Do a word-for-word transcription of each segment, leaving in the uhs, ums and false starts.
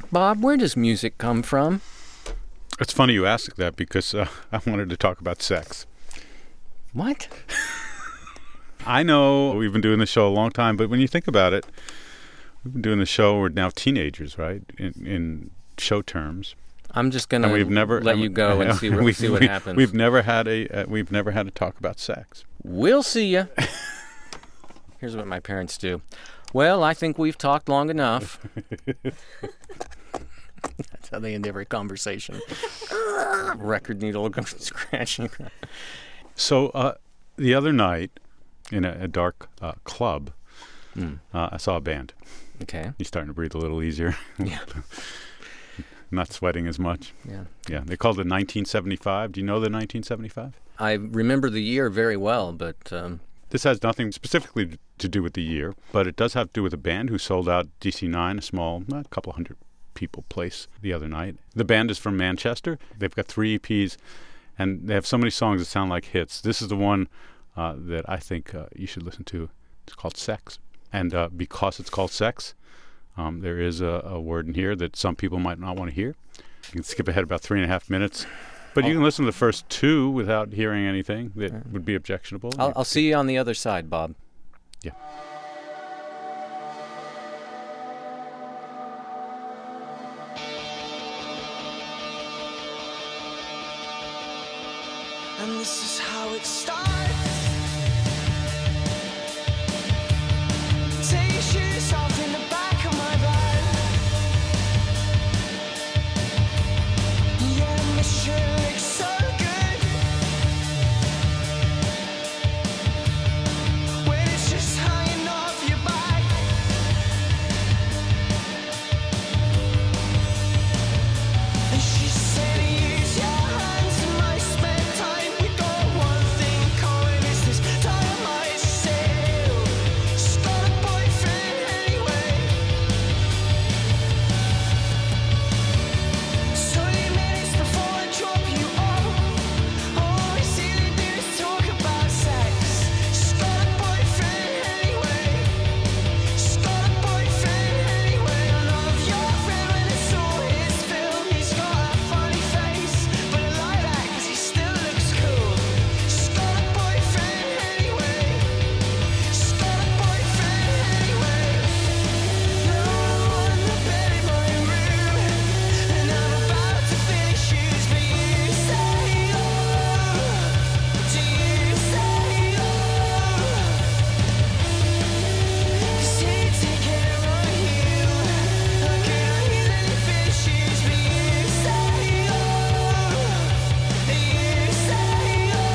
Bob, where does music come from? It's funny you ask that because uh, I wanted to talk about sex. What? I know we've been doing the show a long time, but when you think about it, we've been doing the show, we're now teenagers, right, in, in show terms. I'm just going to let and, you go and see, we, see what we, happens. We've never had a uh, we've never had a talk about sex. We'll see ya. Here's what my parents do. Well, I think we've talked long enough. That's how they end every conversation. Record needle scratching. So uh, the other night, in a, a dark uh, club, mm. uh, I saw a band. Okay. You're starting to breathe a little easier. Yeah. Not sweating as much. Yeah. Yeah. They called it nineteen seventy-five. Do you know the nineteen seventy-five? I remember the year very well, but... Um... This has nothing specifically to do with the year, but it does have to do with a band who sold out D C nine, a small, a couple hundred people place the other night. The band is from Manchester. They've got three E Ps, and they have so many songs that sound like hits. This is the one uh, that I think uh, you should listen to. It's called Sex. And uh, because it's called Sex, um, there is a, a word in here that some people might not want to hear. You can skip ahead about three and a half minutes. But you can listen to the first two without hearing anything that would be objectionable. I'll, I'll see you on the other side, Bob. Yeah. And this is how it starts. Take your shoes off in the back of my van. Yeah, my shirt looks so good when it's just hanging off your back. And she said, use your hands in my spare time. We got one thing in common, is this time I sail. She's got a boyfriend anyway. So many minutes before I drop you off, all we see to do is talk about sex. She's got a boyfriend anyway. She's got a boyfriend anyway. I love your friend when it's all his film. He's got a funny face, but I like that 'cause he still looks cool. She's got a boyfriend anyway. She's got a boyfriend anyway. Now I'm on the bed in my room, and I'm about to finish shoes, but you say oh. Do you say oh? 'Cause you take it on you. I can't hear that you finish shoes, but you say oh. You say oh.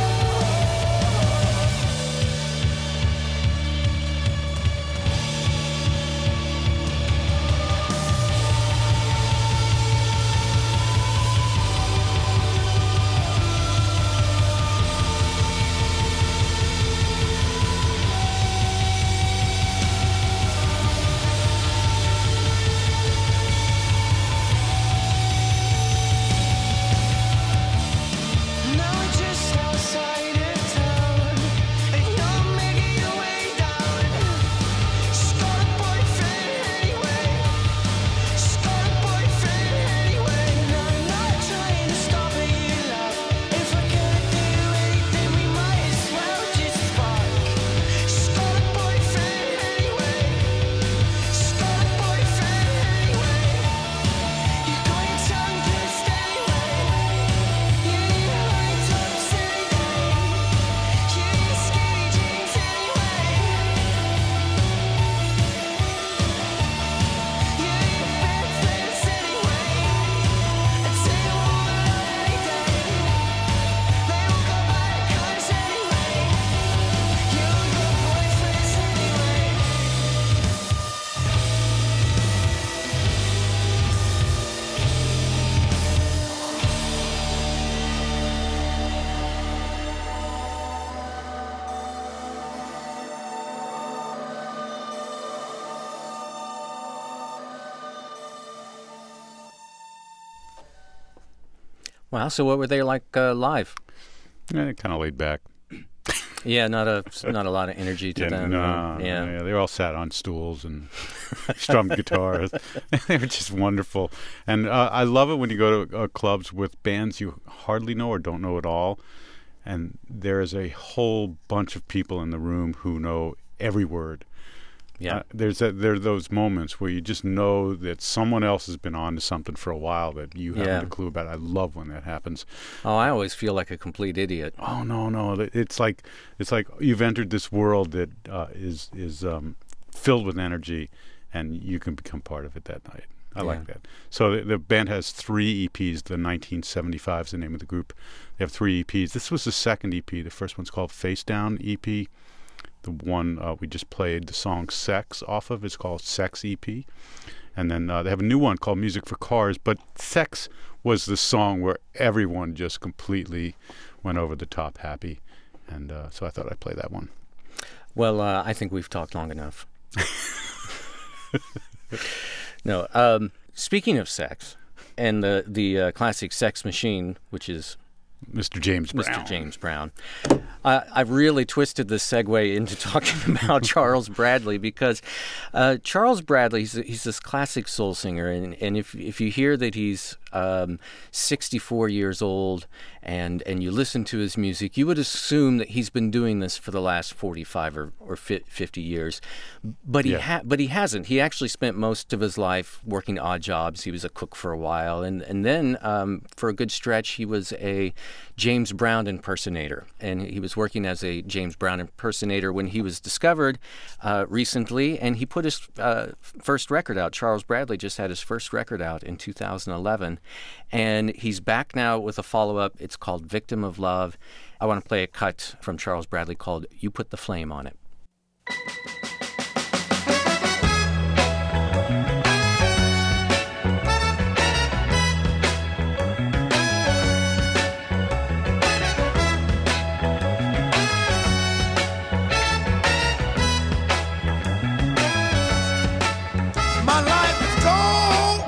Now we're just outside of town, and you're making your way down. She's got a boyfriend anyway. She's got a boyfriend anyway. And I'm not trying to stop her, you love. If I could do anything, we might as well just fuck. She's got a boyfriend anyway. She's got a boyfriend anyway. You got your tongue kissed anyway. You need a high tops any day. You need skinny jeans anyway. You need bed friends anyway. I'd say you want any day. They all got bad cars anyway. You got boyfriends anyway. Wow, so what were they like uh, live? Eh, kind of laid back. Yeah, not a not a lot of energy to Yeah, them. no, yeah. yeah, they all sat on stools and strummed guitars. They were just wonderful. And uh, I love it when you go to uh, clubs with bands you hardly know or don't know at all, and there is a whole bunch of people in the room who know every word. Yeah. Uh, there's a, there are those moments where you just know that someone else has been on to something for a while that you haven't Yeah. a clue about. I love when that happens. Oh, I always feel like a complete idiot. Oh no, no! It's like it's like you've entered this world that uh, is is um, filled with energy, and you can become part of it that night. I like Yeah. that. So the, the band has three E Ps. The nineteen seventy-five is the name of the group. They have three E Ps. This was the second E P. The first one's called Face Down E P. The one uh, we just played the song Sex off of is called Sex E P. And then uh, they have a new one called Music for Cars. But Sex was the song where everyone just completely went over the top happy. And uh, so I thought I'd play that one. Well, uh, I think we've talked long enough. No. Um, speaking of sex, and the the uh, classic Sex Machine, which is Mister James Brown. Mister James Brown. Uh, I've really twisted this segue into talking about Charles Bradley because uh, Charles Bradley, he's, he's this classic soul singer, and, and if if you hear that he's um, sixty-four years old and, and you listen to his music, you would assume that he's been doing this for the last forty-five or, or fifty years, but he Yeah. ha- but he hasn't. He actually spent most of his life working odd jobs. He was a cook for a while, and and then um, for a good stretch he was a James Brown impersonator, and he was working as a James Brown impersonator when he was discovered uh, recently, and he put his uh, first record out. Charles Bradley just had his first record out in two thousand eleven, and he's back now with a follow-up. It's called Victim of Love. I want to play a cut from Charles Bradley called You Put the Flame on It. My life is gold.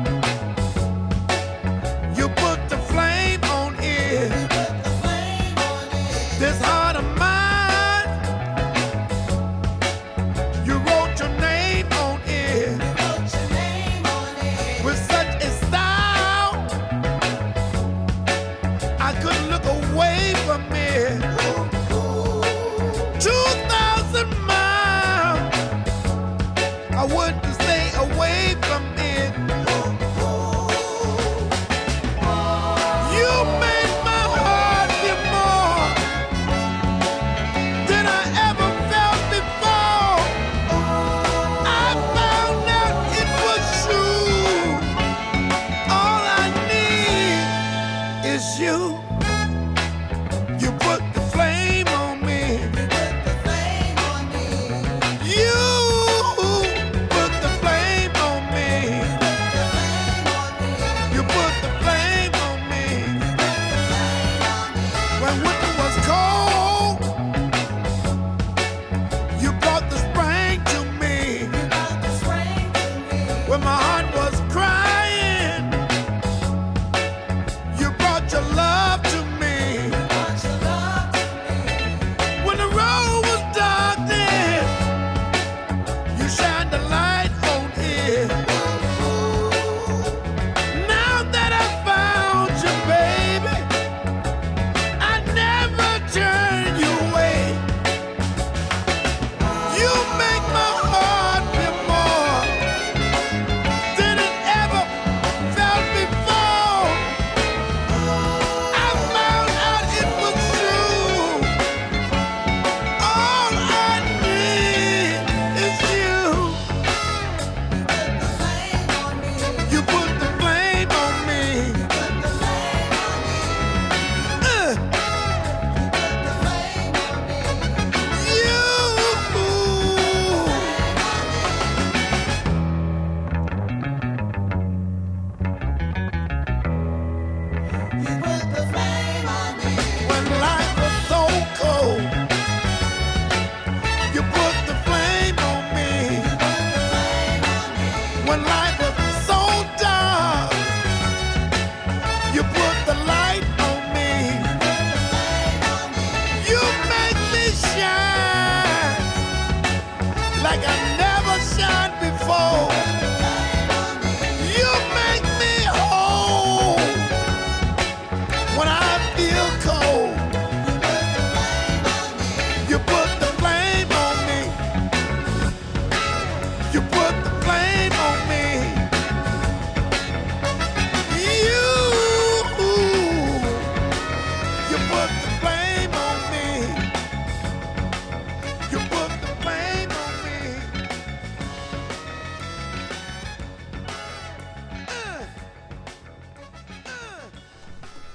You put the flame on it. This heart of mine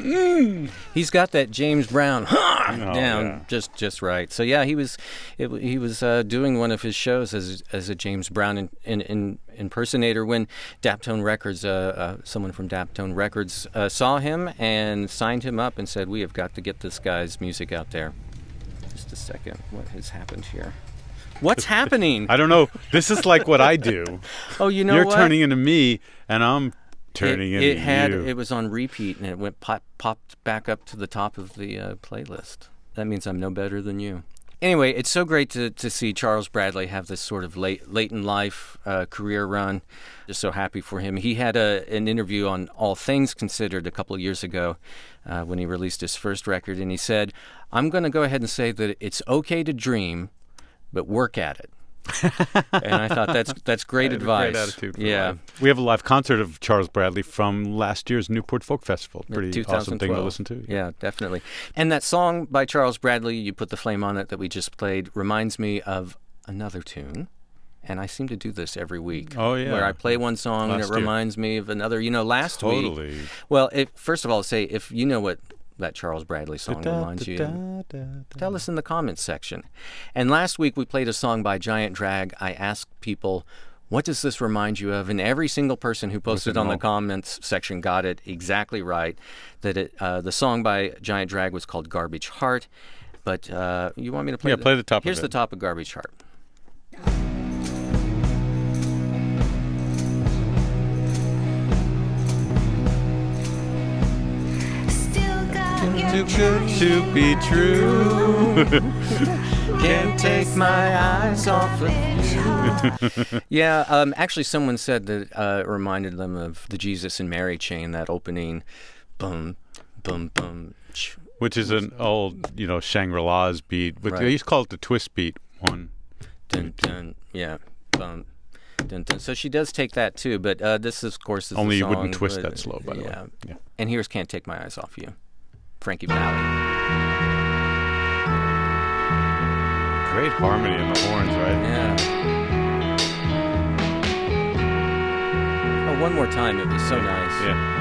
He's got that James Brown Oh, down yeah. just just right. So yeah, he was it, he was uh, doing one of his shows as as a James Brown in, in, in impersonator when Daptone Records, uh, uh, someone from Daptone Records, uh, saw him and signed him up and said, "We have got to get this guy's music out there." Just a second, what has happened here? What's happening? I don't know. This is like what I do. Oh, you know You're what? turning into me, and I'm turning it, into it had you. it was on repeat and it went pop, popped back up to the top of the uh, playlist. That means I'm no better than you. Anyway, it's so great to, to see Charles Bradley have this sort of late late in life uh, career run. Just so happy for him. He had a, an interview on All Things Considered a couple of years ago uh, when he released his first record, and he said, "I'm going to go ahead and say that it's okay to dream, but work at it." And I thought that's that's great I have a advice. Great attitude. For yeah. life. We have a live concert of Charles Bradley from last year's Newport Folk Festival. Pretty awesome thing to twenty twelve. listen to. Yeah, definitely. And that song by Charles Bradley, "You Put the Flame on It," that we just played, reminds me of another tune. And I seem to do this every week. Oh, yeah. Where I play one song and Last it year. reminds me of another. You know, last week. Totally. Well, if, first of all, say if you know what that Charles Bradley song reminds you. Tell us in the comments section. And last week we played a song by Giant Drag. I asked people, what does this remind you of? And every single person who posted on the comments section got it exactly right. That it, uh, the song by Giant Drag was called Garbage Heart. But uh, you want me to play? Yeah, play the top of Here's it. the top of Garbage Heart. Still got your Too good to be true. Can't take my eyes off of you. Yeah, um, actually, someone said that uh, it reminded them of the Jesus and Mary chain, that opening, boom, boom, boom. ch- Which is an old, you know, Shangri-La's beat. But Right. They used to call it the twist beat. One. Dun, dun, yeah, boom. Dun, dun. So she does take that too, but uh, this, is, of course, is Only the you wouldn't song, twist but- that slow, by the yeah. way. Yeah. And here's "Can't Take My Eyes Off You," Frankie Valli. Great harmony in the horns, right? Yeah. Oh, one more time. It was so nice.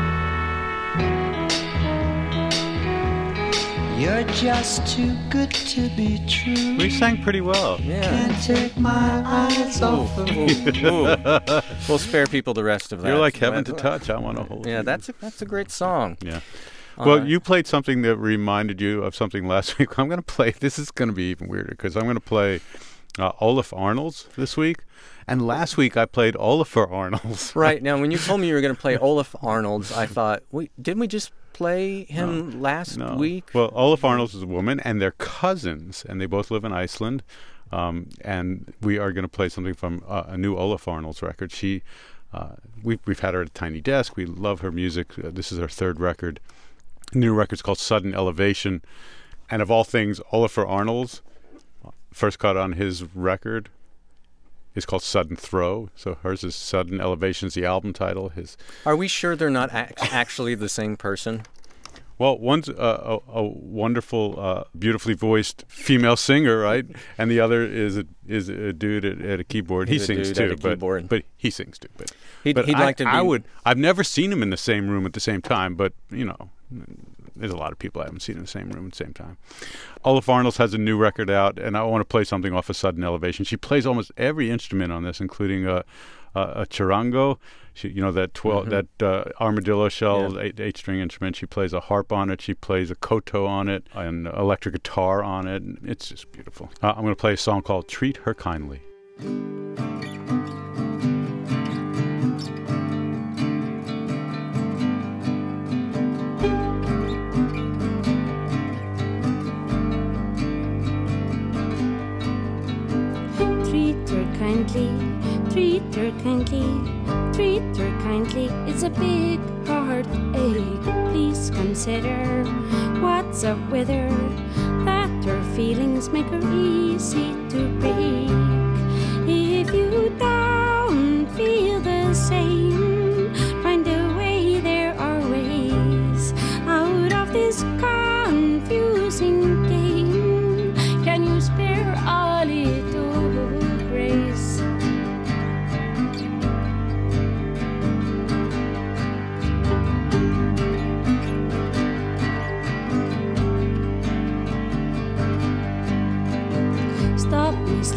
Yeah. You're just too good to be true. We sang pretty well. Yeah. Can't take my eyes off of you. Ooh. We'll spare people the rest of that. You're like heaven to That- touch. I want to hold you. Yeah, that's a, that's a great song. Yeah. Well, Uh, you played something that reminded you of something last week. I'm going to play. This is going to be even weirder because I'm going to play uh, Olaf Arnolds this week. And last week I played Olafur Arnolds. Right. Now, when you told me you were going to play Olaf Arnolds, I thought, wait, didn't we just play him last No. week? Well, Olaf Arnolds is a woman, and they're cousins, and they both live in Iceland. Um, and we are going to play something from uh, a new Olaf Arnolds record. She, uh, we've, we've had her at a tiny desk. We love her music. Uh, this is her third record. New record's called Sudden Elevation. And of all things, Olafur Arnolds, first cut on his record, is called Sudden Throw. So hers is Sudden Elevation's the album title. His Are we sure they're not ac- actually the same person? Well, one's a, a, a wonderful, uh, beautifully voiced female singer, right? And the other is a, is a dude at, at a keyboard. He's a he sings dude too, at a but, keyboard. but he sings too. But, He'd- but he'd I, like to I be- would. I've never seen him in the same room at the same time. But you know, there's a lot of people I haven't seen in the same room at the same time. Olaf Arnolds has a new record out, and I want to play something off of Sudden Elevation. She plays almost every instrument on this, including a, a, a charango. She, you know, that twelve, that uh, armadillo shell, Yeah. eight, eight-string instrument. She plays a harp on it. She plays a koto on it, and electric guitar on it. And it's just beautiful. Uh, I'm going to play a song called "Treat Her Kindly." Treat her kindly, treat her kindly, treat her kindly. It's a big heartache. Please consider what's up with her, that her feelings make her easy to break. If you don't feel the same, find a way, there are ways out of this confusing game. Can you spare a little grace?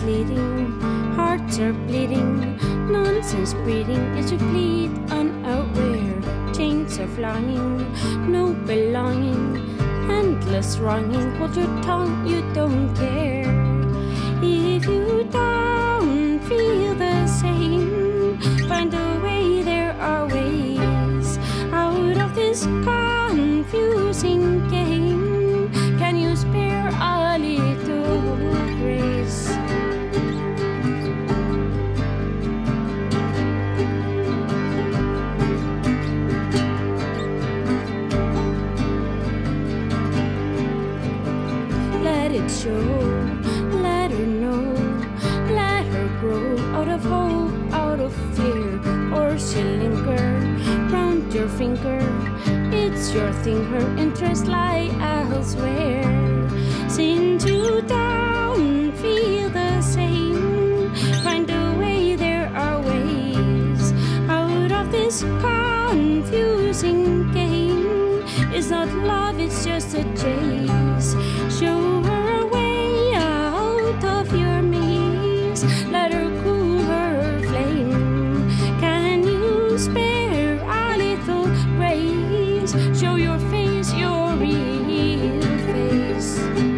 misleading. Hearts are bleeding, nonsense breeding is you bleed unaware. Chains of longing, no belonging, endless wronging. Hold your tongue, you don't care. If you don't feel the same, find a way, there are ways out of this confusing game. Can you spare a little grace? Let it show, let her know, let her grow out of hope, out of fear, or she'll linger round your finger. It's your thing, her interests lie elsewhere. Since you don't feel the same, find a way, there are ways out of this confusing game. It's not love, it's just a chase. Show her a way out of your maze. Let her cool her flame. Can you spare a little grace? Show your face, your real face.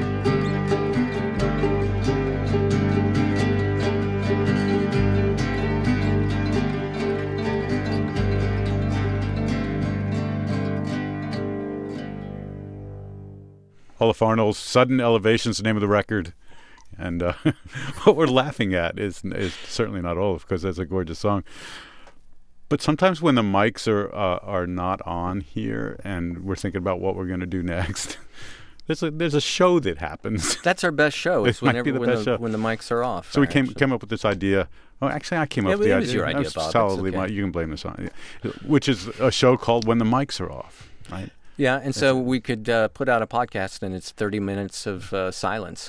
Olaf Arnold's Sudden Elevation's the name of the record. And uh, what we're laughing at is is certainly not Olaf, because that's a gorgeous song. But sometimes when the mics are uh, are not on here and we're thinking about what we're going to do next, there's a, there's a show that happens. That's our best show. It It's might whenever be the when, best the, show. when the mics are off. So we came actually. came up with this idea. Oh, actually, I came Yeah, up with it the was idea. your idea, That's Bob. It's solidly okay. my- you can blame this on, yeah. Which is a show called When the Mics Are Off, right? Yeah, and so we could uh, put out a podcast, and it's thirty minutes of uh, silence.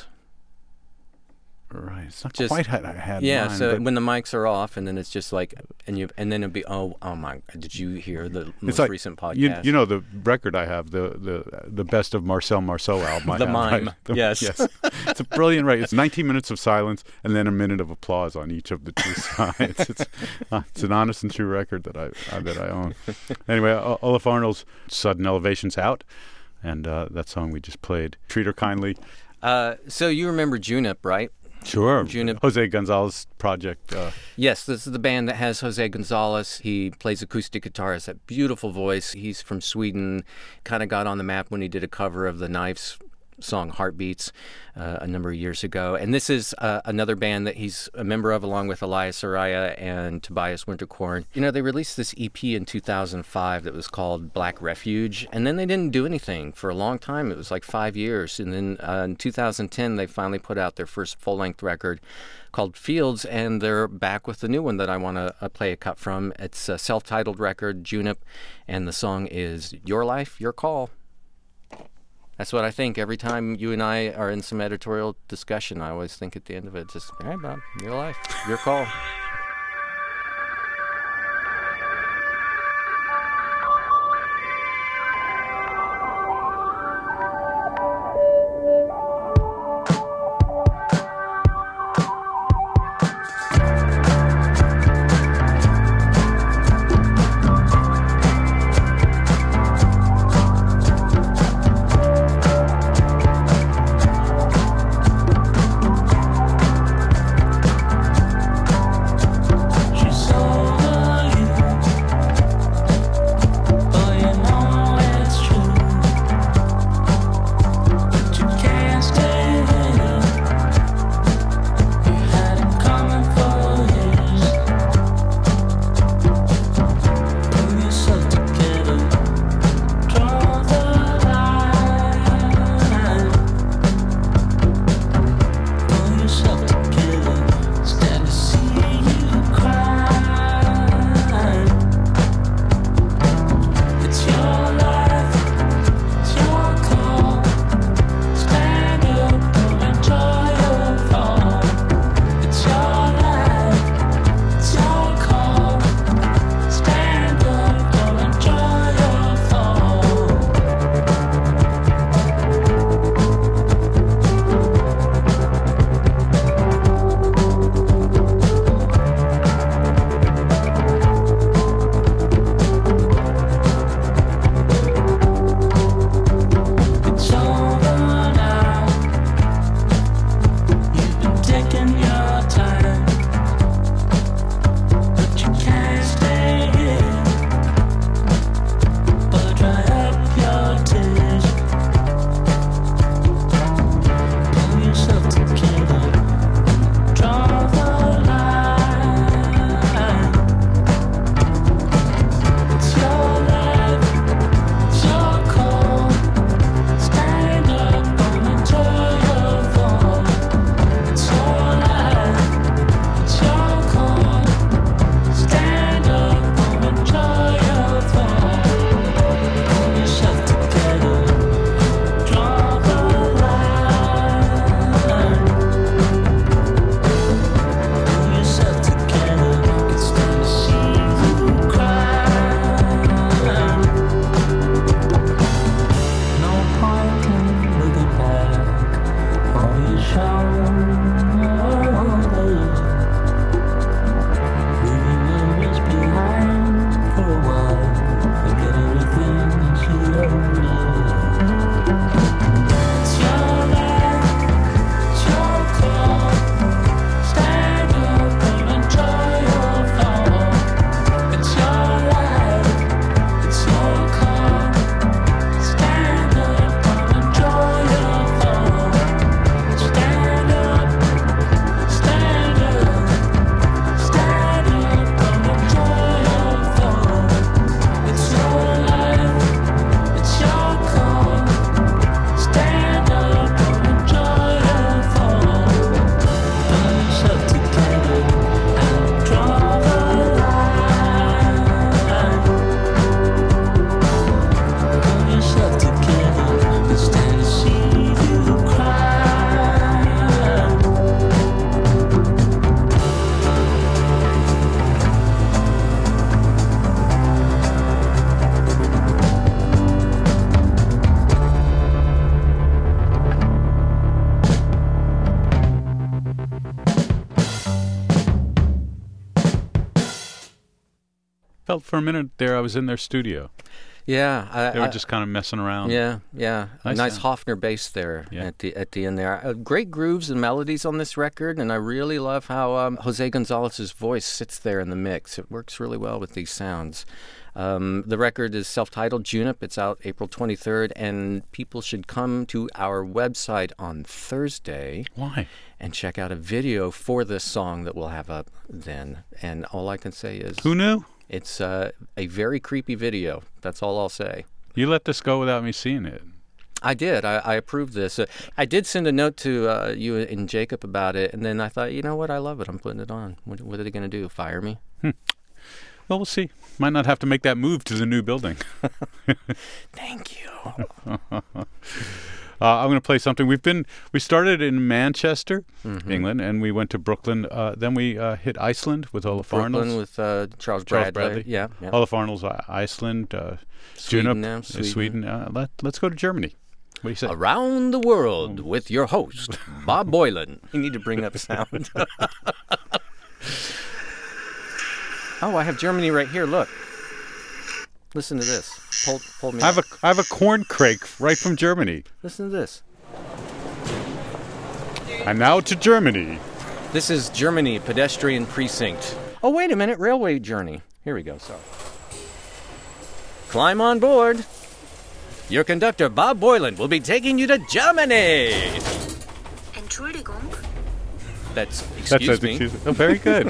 Right. It's not Just- quite how I had in Yeah, mind, so but when the mics are off, and then it's just like, and you, and then it'd be, oh, oh my, did you hear the most it's like, recent podcast? You, you know the record I have, the the the best of Marcel Marceau album. I The have, Mime, right? The- yes. yes. It's a brilliant, right? It's nineteen minutes of silence and then a minute of applause on each of the two sides. It's, uh, it's an honest and true record that I uh, that I own. Anyway, O- Olaf Arnold's Sudden Elevation's out, and uh, that song we just played, Treat Her Kindly. Uh, so you remember Junip, right? Sure. Junip. Jose Gonzalez project. Uh, Yes, this is the band that has Jose Gonzalez. He plays acoustic guitar, has that beautiful voice. He's from Sweden, kind of got on the map when he did a cover of the Knives song Heartbeats uh, a number of years ago. And this is uh, another band that he's a member of, along with Elias Araya and Tobias Winterkorn. You know, they released this E P in two thousand five that was called Black Refuge, and then they didn't do anything for a long time. It was like five years. And then uh, in two thousand ten, they finally put out their first full-length record called Fields, and they're back with the new one that I want to uh, play a cut from. It's a self-titled record, Junip, and the song is Your Life, Your Call. That's what I think every time you and I are in some editorial discussion. I always think at the end of it, just, all right, Bob, your life, your call. Your for a minute there, I was in their studio. Yeah, I, They were I- just kind of messing around. Yeah, yeah. A Nice nice sound. Hofner bass there Yeah. at the at the end there. Uh, great grooves and melodies on this record, and I really love how um, Jose Gonzalez's voice sits there in the mix. It works really well with these sounds. Um, the record is self-titled Junip. It's out April twenty-third, and people should come to our website on Thursday Why? and check out a video for this song that we'll have up then. And all I can say is Who knew? it's uh, a very creepy video. That's all I'll say. You let this go without me seeing it. I did. I, I approved this. Uh, I did send a note to uh, you and Jacob about it, and then I thought, you know what? I love it. I'm putting it on. What, what are they going to do? Fire me? Well, we'll see. Might not have to make that move to the new building. Thank you. Uh, I'm going to play something. We've been we started in Manchester, England, and we went to Brooklyn. Uh, then we uh, hit Iceland with Olaf Brooklyn Arnolds. with uh, Charles, Charles Bradley. Bradley. Yeah. yeah. Olaf Arnolds, uh, Iceland. Uh, Sweden Junip, now, uh, Sweden. Sweden. Uh, let, let's go to Germany. What do you say? Around the World with your host, Bob Boylan. You need to bring up sound. Oh, I have Germany right here. Look. Listen to this. Hold, hold me I have up. a I have a corn crake right from Germany. Listen to this. And now to Germany. This is Germany Pedestrian Precinct. Oh, wait a minute. Railway Journey. Here we go. Sorry. Climb on board. Your conductor, Bob Boylan, will be taking you to Germany. Entschuldigung. That's, That's excuse it, me. excuse me. Oh, very good.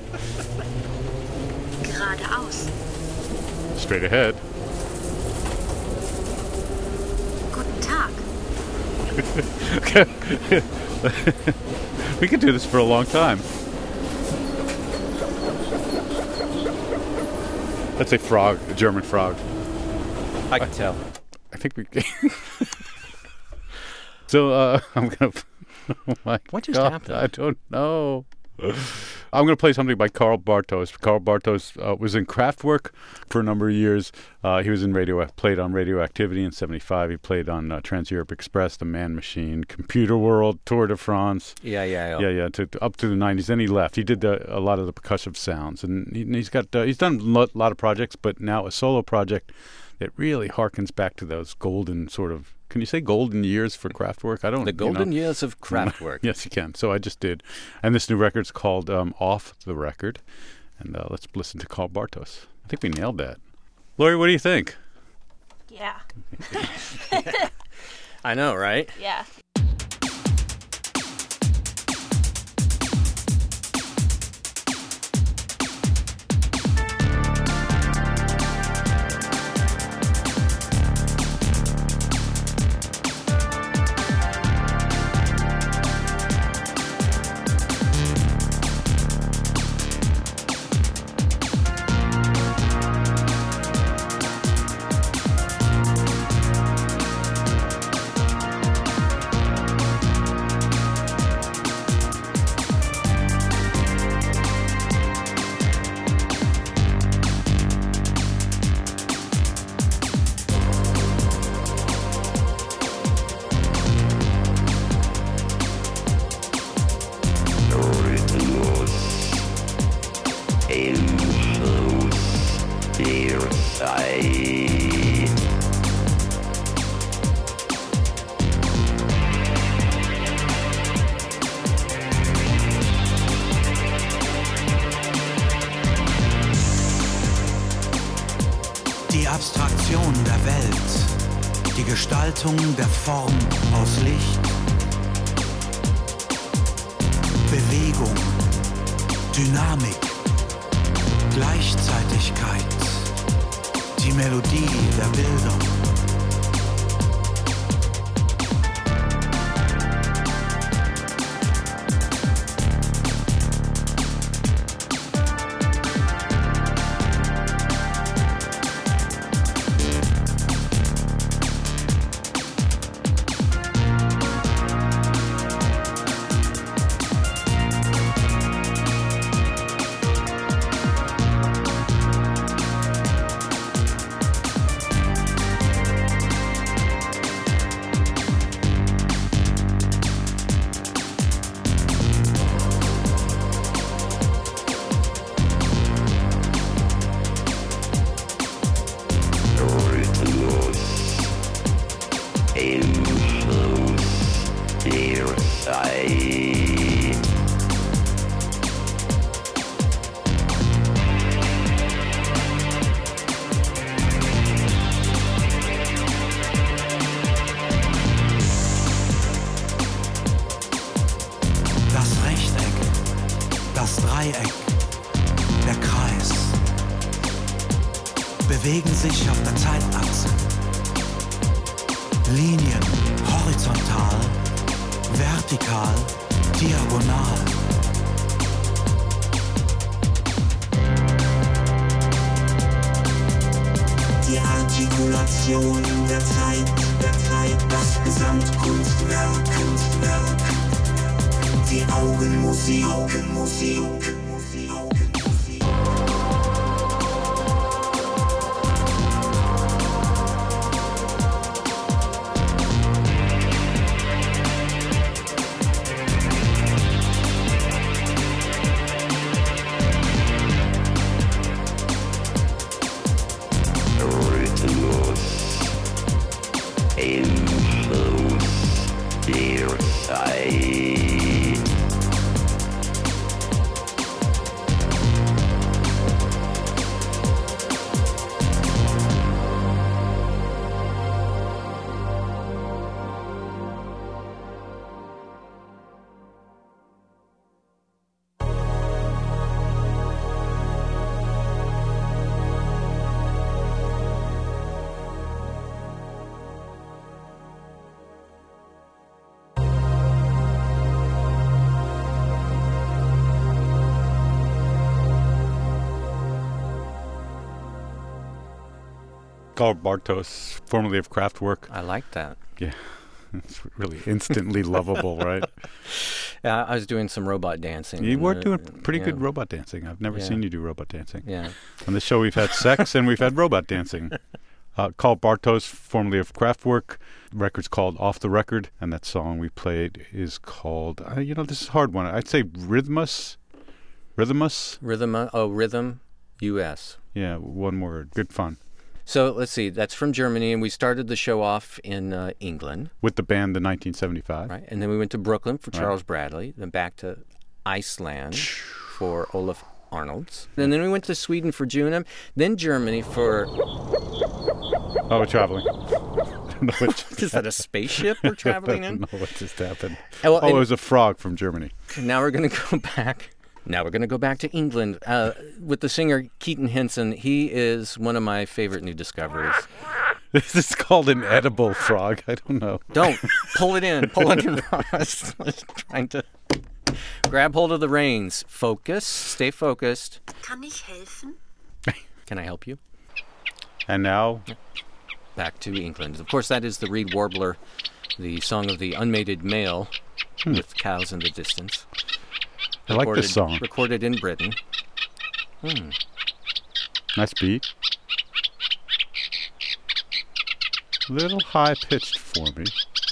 Geradeaus. Straight ahead. Guten Tag. We could do this for a long time. That's a frog, a German frog. I can tell. I think we. so uh, I'm gonna. Oh my What just God, happened? I don't know. I'm going to play something by Karl Bartos. Karl Bartos uh, was in Kraftwerk for a number of years. Uh, he was in radio, played on Radioactivity in seventy-five. He played on uh, Trans-Europe Express, The Man Machine, Computer World, Tour de France. Yeah, yeah, Yeah, yeah, to, to- up to the nineties. Then he left. He did the, a lot of the percussive sounds, and he, he's got uh, he's done a lot, lot of projects, but now a solo project that really harkens back to those golden sort of. Can you say golden years for Kraftwerk? I don't. The you golden know. years of Kraftwerk. Yes, you can. So I just did, and this new record's called um, "Off the Record," and uh, let's listen to Karl Bartos. I think we nailed that. Lori, what do you think? Yeah. I know, right? Yeah. Rhythmus im Fluss der Zeit. Die Abstraktion der Welt, die Gestaltung der Form aus Licht, Bewegung, Dynamik, Gleichzeitigkeit, die Melodie der Bildung. Das Rechteck, das Dreieck, der Kreis bewegen sich auf der Zeitachse. Linien horizontal, vertikal, diagonal. Die Artikulation der Zeit, der Zeit, das Gesamtkunstwerk, Kunstwerk. Die Augenmusik, Augenmusik, Augenmusik, Augenmusik. Rhythmus im Fluss der Zeit. Karl Bartos, formerly of Kraftwerk. I like that. Yeah, it's really instantly lovable, right? Yeah, I was doing some robot dancing. You and, were uh, doing pretty yeah. good robot dancing. I've never Yeah. seen you do robot dancing. Yeah. On this show, we've had sex and we've had robot dancing. Uh, Karl Bartos, formerly of Kraftwerk. The record's called Off the Record, and that song we played is called, uh, you know, this is a hard one. I'd say Rhythmus. Rhythmus? Rhythm. Oh, Rhythm U S. Yeah, one word. Good fun. So let's see. That's from Germany, and we started the show off in uh, England, With the band, the nineteen seventy-five. right? And then we went to Brooklyn for Right. Charles Bradley, then back to Iceland for Olaf Arnolds. And then we went to Sweden for Junum, then Germany for... Oh, we're traveling. I don't know what just Is that a spaceship we're traveling I in? don't know what just happened. Oh, well, oh, and- it was a frog from Germany. Now we're going to go back. Now we're going to go back to England uh, with the singer Keaton Henson. He is one of my favorite new discoveries. This is called an edible frog. I don't know. Don't pull it in. Pull it in. I was trying to grab hold of the reins. Focus. Stay focused. Kann ich helfen? Can I help you? And now, Back to England. Of course, that is the reed warbler, the song of the unmated male with cows in the distance. I like Recorded- this song. Recorded in Britain. Hmm. Nice beat. Little high-pitched for me.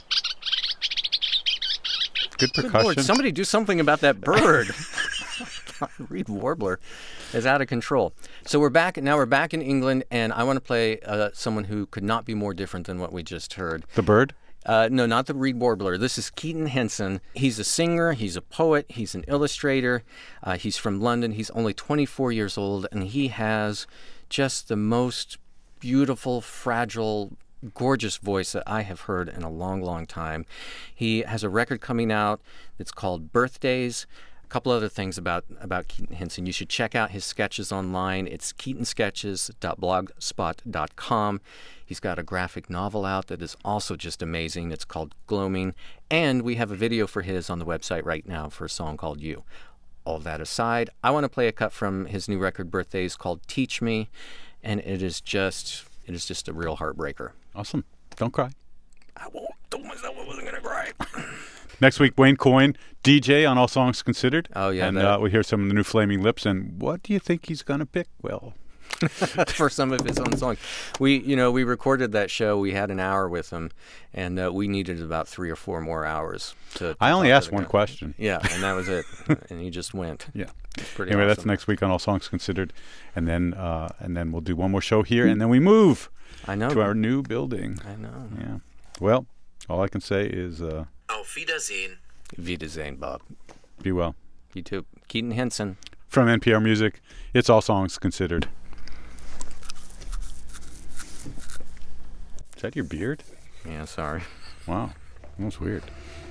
Good Good percussion. Lord, somebody do something about that bird. Reed warbler is out of control. So we're back now. We're back in England, and I want to play uh, someone who could not be more different than what we just heard. The bird? Uh, no, not the reed warbler. This is Keaton Henson. He's a singer. He's a poet. He's an illustrator. Uh, he's from London. He's only twenty-four years old, and he has just the most beautiful, fragile, gorgeous voice that I have heard in a long, long time. He has a record coming out that's called Birthdays. A couple other things about, about Keaton Henson. You should check out his sketches online. It's keaton sketches dot blogspot dot com. He's got a graphic novel out that is also just amazing. It's called Gloaming. And we have a video for his on the website right now for a song called You. All that aside, I want to play a cut from his new record Birthdays called Teach Me. And it is just it is just a real heartbreaker. Awesome. Don't cry. I won't told myself I wasn't going to cry. Next week, Wayne Coyne, D J on All Songs Considered. Oh, yeah, And that- uh, we hear some of the new Flaming Lips. And what do you think he's going to pick? Well, for some of his own songs. We, you know, we recorded that show. We had an hour with him, and uh, we needed about three or four more hours to. to I only talk to asked the one guy. question. Yeah, and that was it. And he just went. Yeah. It's pretty Anyway, that's awesome. next week on All Songs Considered, and then uh, and then we'll do one more show here, and then we move I know. to our new building. I know. Yeah. Well, all I can say is uh, Auf Wiedersehen. Wiedersehen, Bob. Be well. You too. Keaton Henson. From N P R Music, it's All Songs Considered. Is that your beard? Yeah, sorry. Wow. That was weird.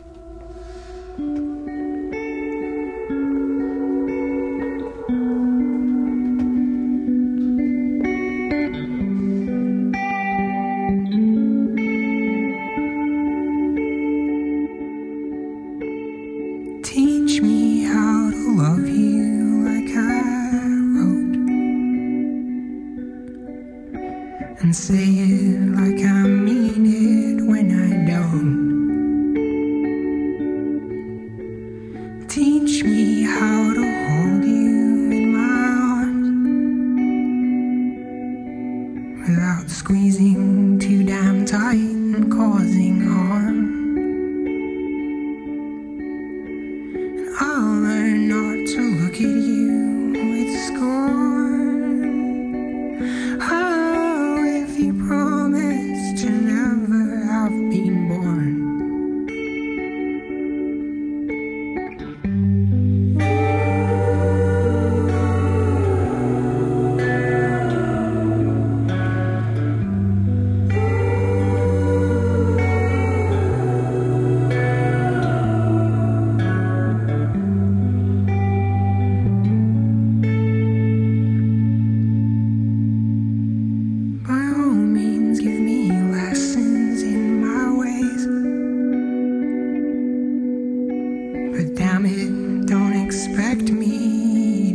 Teach me how to love you like I wrote, and say it like I mean it when I don't. Teach me how to hold you in my arms without squeezing too damn tight and causing harm. I'll learn not to look at you with scorn. Oh, if you promise to never have been born.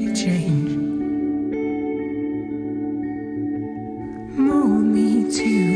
Mold me to